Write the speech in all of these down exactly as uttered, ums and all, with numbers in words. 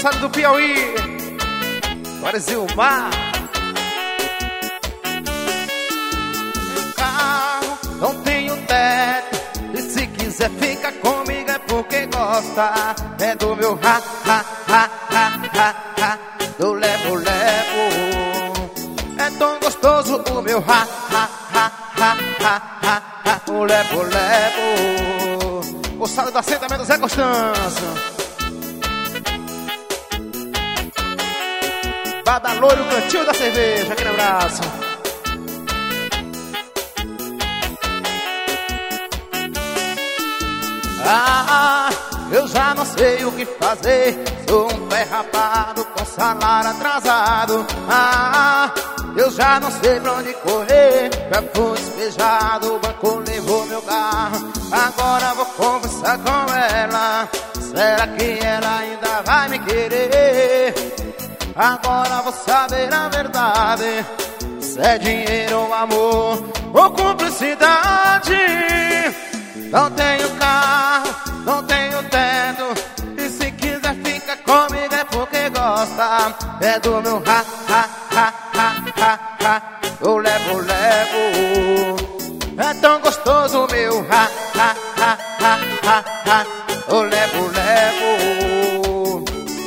moçada do Piauí, Brasil Mar. Meu carro não tenho teto, e se quiser ficar comigo é porque gosta. É do meu ha, ha, ha, ha, ha, ha, do levo, levo. É tão gostoso o meu ha, ha, ha, ha, ha, ha, ha, o levo, levo. Moçada do assentamento Zé Constância, Badaloiro, o cantinho da cerveja, aquele abraço. Ah, eu já não sei o que fazer, sou um pé rapado com salário atrasado. Ah, eu já não sei pra onde correr, já fui despejado, o banco levou meu carro. Agora vou conversar com ela, será que ela ainda vai me querer? Agora vou saber a verdade, se é dinheiro ou amor ou cumplicidade. Não tenho carro, não tenho teto, e se quiser fica comigo é porque gosta. É do meu ha, ha, ha, ha, ha, ha, eu levo, levo. É tão gostoso o meu ha, ha, ha, ha, ha, ha, eu levo, levo.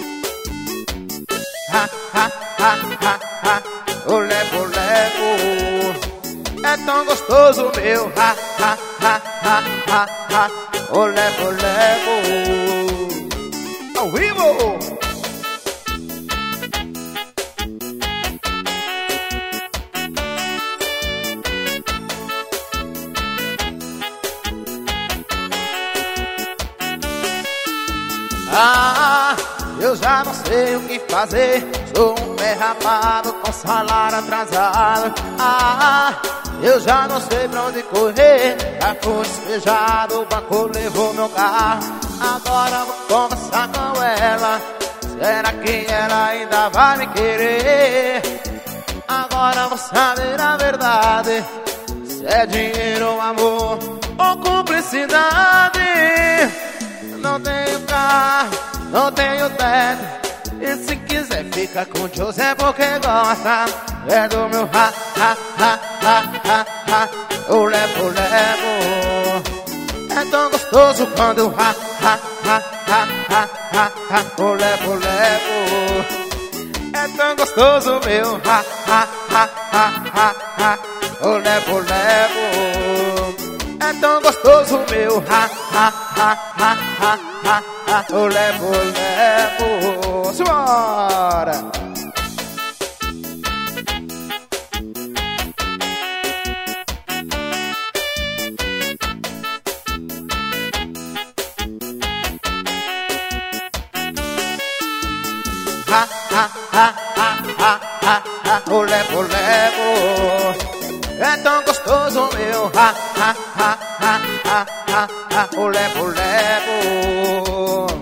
Ha, ha, ha, ha, ha, eu levo, levo. É tão gostoso meu ha, ha, ha, ha, ha, ha, eu levo, levo. Ao vivo! Ah, eu já não sei o que fazer, sou um pé rapado com salário atrasado. Ah, eu já não sei pra onde correr, já fui despejado, o banco levou meu carro. Agora vou conversar com ela, será que ela ainda vai me querer? Agora vou saber a verdade, se é dinheiro ou amor ou cumplicidade. Não tenho carro, não tenho teto, e se quiser fica com José porque gosta. É do meu ha, ha, ha, ha, ha, ha, eu levo, levo. É tão gostoso quando eu ha, ha, ha, ha, ha, ha, ha, eu levo, levo. É tão gostoso meu ha, ha, ha, ha, ha, ha, eu levo, levo. É tão gostoso meu ha, ha, ha, ha, ha, ha, ha, eu levo, levo. Simbora! Ha, ha, ha, ha, ha, ha, ha, eu levo, levo. É tão gostoso meu ha, ha, ha, ha, ha, ha, ha, eu levo, levo.